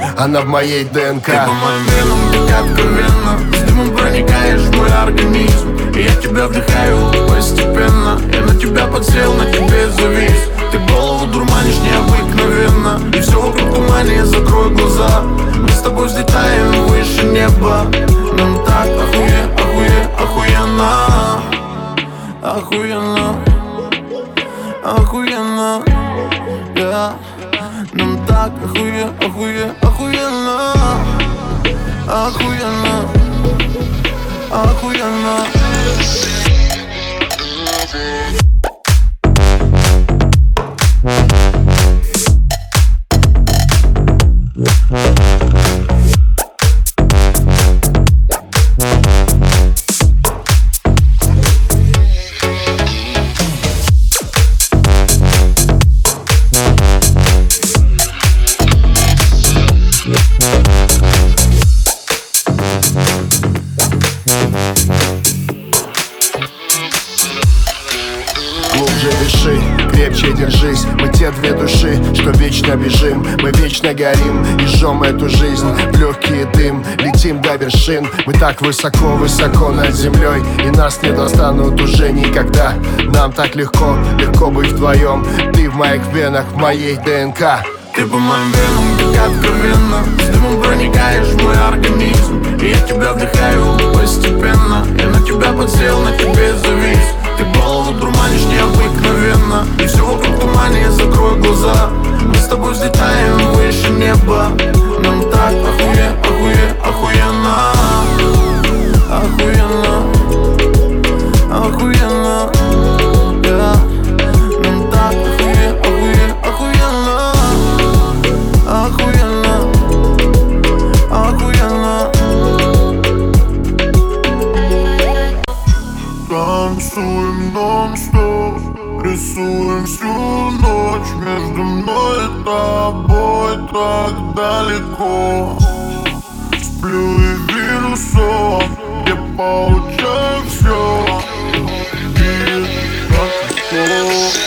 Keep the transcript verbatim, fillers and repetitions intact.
она в моей ДНК. Ты по моим венам, как откровенно, с дымом проникаешь в мой организм, и я тебя вдыхаю постепенно. Я на тебя подсел, на тебе завис. Ты голову дурманишь необыкновенно, и все вокруг тумане, закрой глаза. Мы с тобой взлетаем выше неба. Нам так охуе, охуе, охуенно. Охуенно, охуенно, yeah. Нам так охуе, охуе, охуенно. Охуенно, охуенно. Глубже дыши, крепче держись. Мы те две души, что вечно бежим. Мы вечно горим и жжем эту жизнь в легкий дым. Летим до вершин, мы так высоко-высоко над землей, и нас не достанут уже никогда. Нам так легко, легко быть вдвоем. Ты в моих венах, в моей ДНК. Ты по моим венам, как откровенно, с дымом проникаешь в мой организм, и я тебя вдыхаю постепенно. Я на тебя подсел, на тебе завис. Ты голову дурманишь необыкновенно, и все вокруг тумане, закрой глаза. Мы с тобой взлетаем выше неба. Нам так охуе, охуе, охуенно. Охуенно, охуенно, yeah. Нам так охуе, охуе, охуенно. Охуенно, охуенно. Танцуем нон-стоп, рисуем всю ночь. Между мной и тобой так далеко. Сплю и вижу сон, я получаю все. И так легко.